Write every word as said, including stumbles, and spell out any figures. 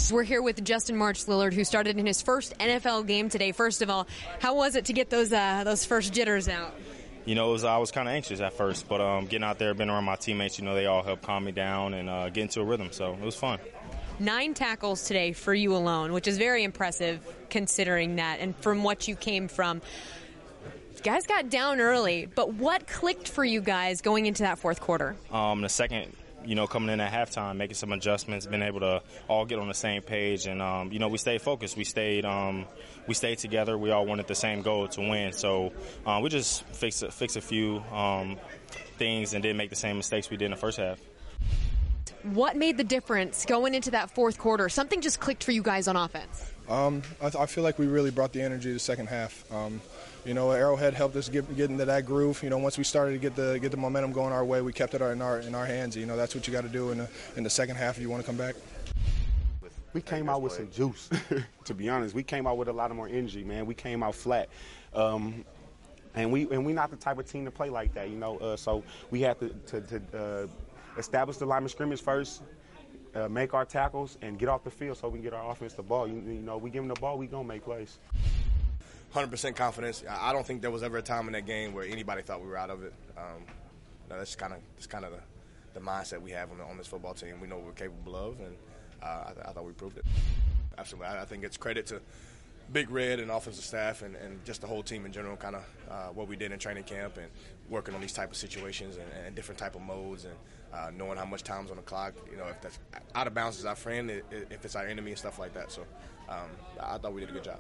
We're here with Justin March Lillard, who started in his first N F L game today. First of all, how was it to get those uh, those first jitters out? You know, it was, I was kind of anxious at first, but um, getting out there, being around my teammates, you know, they all helped calm me down and uh, get into a rhythm, so it was fun. Nine tackles today for you alone, which is very impressive considering that and from what you came from. You guys got down early, but what clicked for you guys going into that fourth quarter? Um, the second, you know, coming in at halftime, making some adjustments, been able to all get on the same page, and um, you know, we stayed focused. We stayed, um, we stayed together. We all wanted the same goal to win. So uh, we just fixed a, fixed a few um, things and didn't make the same mistakes we did in the first half. What made the difference going into that fourth quarter? Something just clicked for you guys on offense. Um, I, th- I feel like we really brought the energy to the second half. Um, you know, Arrowhead helped us get, get into that groove. You know, once we started to get the get the momentum going our way, we kept it in our in our hands. You know, that's what you got to do in the in the second half if you want to come back. We came out with some juice. To be honest, we came out with a lot of more energy, man. We came out flat. Um, and we and we're not the type of team to play like that, you know. Uh, so we had to, to, to uh, establish the line of scrimmage first, uh, make our tackles, and get off the field so we can get our offense the ball. You, you know, we give them the ball, we gonna make plays. one hundred percent confidence. I don't think there was ever a time in that game where anybody thought we were out of it. Um, you know, that's kind of that's kind of the, the mindset we have on, the, on this football team. We know what we're capable of, and uh, I, I thought we proved it. Absolutely, I, I think it's credit to Big Red and offensive staff and, and just the whole team in general, kind of uh, what we did in training camp and working on these type of situations and, and different type of modes and uh, knowing how much time's on the clock. You know, if that's out of bounds is our friend, if it's our enemy and stuff like that. So um, I thought we did a good job.